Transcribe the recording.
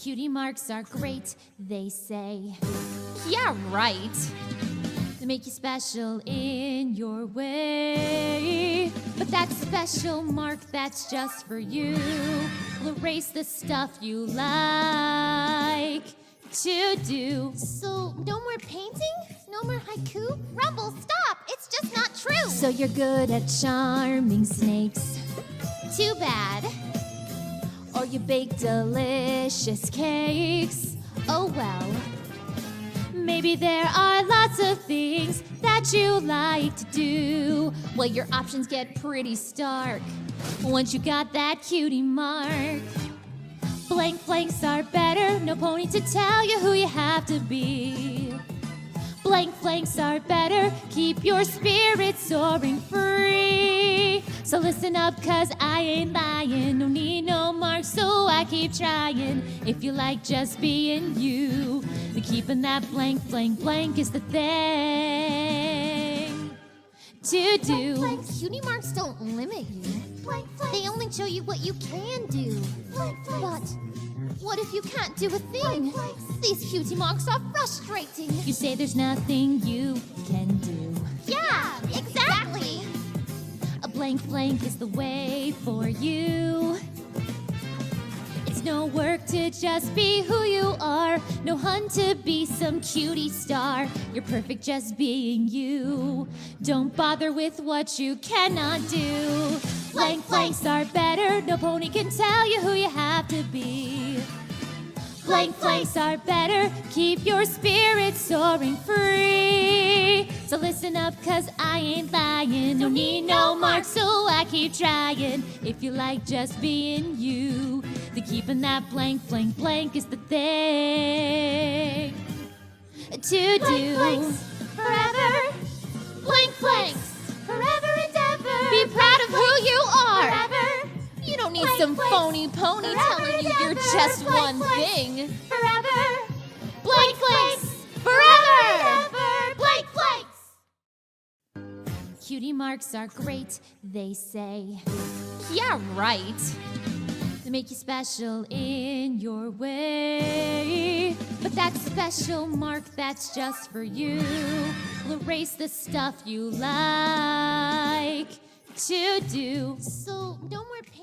Cutie marks are great, they say. Yeah, right. They make you special in your way. But that special mark that's just for you will erase the stuff you like to do. So, no more painting? No more haiku? Rumble, stop! It's just not true! So you're good at charming snakes. Too bad. Or you bake delicious cakes. Oh well. Maybe there are lots of things that you like to do. Well, your options get pretty stark once you got that cutie mark. Blank blanks are better, no pony to tell you who you have to be. Blank blanks are better, keep your spirit soaring free. So listen up, cause I ain't lying. No need no marks, so I keep trying. If you like just being you, then keeping that blank, blank, blank is the thing to do. Blank, cutie marks don't limit you. They only show you what you can do. But what if you can't do a thing? These cutie marks are frustrating. You say there's nothing you can do. Yeah, exactly. A blank blank is the way for you. It's no work to just be who you are. No hunt to be some cutie star. You're perfect just being you. Don't bother with what you cannot do. Blank blanks are better. No pony can tell you who you have to be. Blank blanks are better. Keep your spirit soaring free. So listen up, cause I ain't lying. No need no marks, so I keep trying. If you like just being you, then keeping that blank, blank, blank is the thing to do. Blanks forever. Blank blanks forever and ever. Be proud of who you are. Forever. You don't need Blank some blanks phony pony forever telling you and you're ever. just Blank one blanks thing. Forever. Blank blanks Forever forever. and ever. Blank blanks. Cutie marks are great, they say. Yeah, right. They make you special in your way. But that special mark that's just for you will erase the stuff you like to do. So, no more painting?